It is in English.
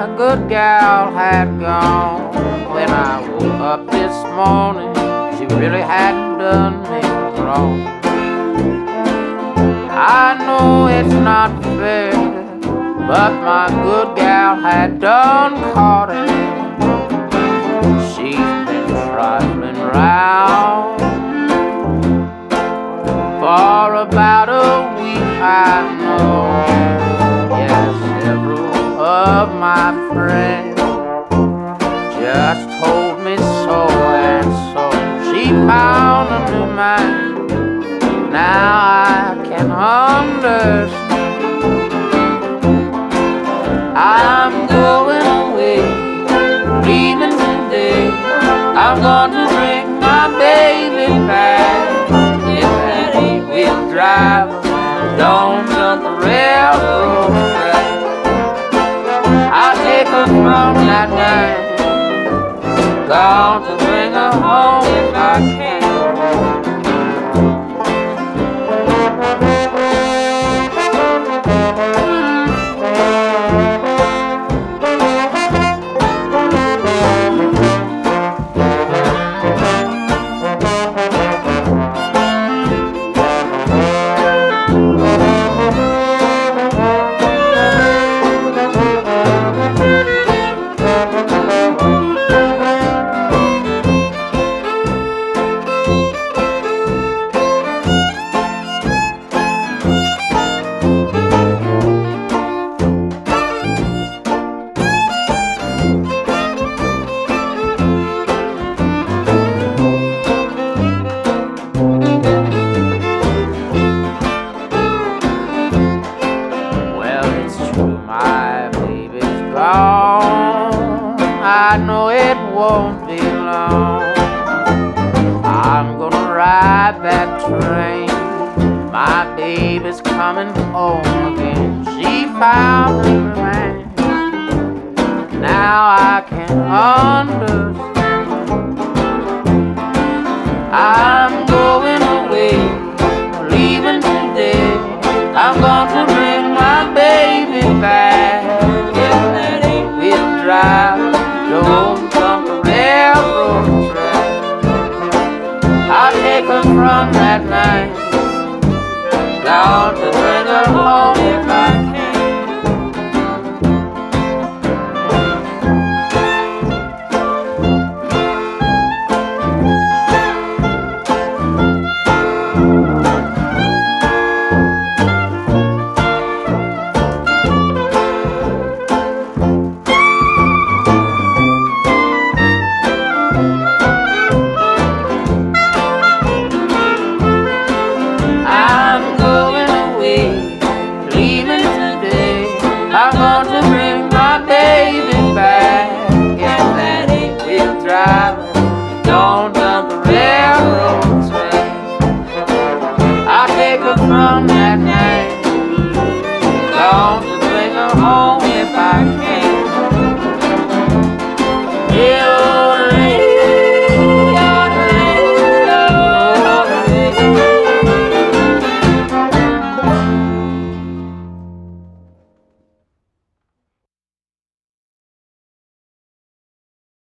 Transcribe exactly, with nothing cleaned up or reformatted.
my good gal had gone. When I woke up this morning, she really hadn't done me wrong. I know it's not fair, but my good gal had done caught it. She's been trifling round for about a week, I know. Yes, several of my friends just told me so, and so she found a new man. Now I can understand. I'm going away, leaving today. I'm gonna bring my baby back. If that eight-wheel driver don't jump the railroad track, I'll take her from that man, gone to bring her home if I can. I know it won't be long. I'm gonna ride that train. My baby's coming home again. She found her man. Now I can understand. I'm going away, leaving today. I'm gonna bring my baby back. If that eight-wheel drive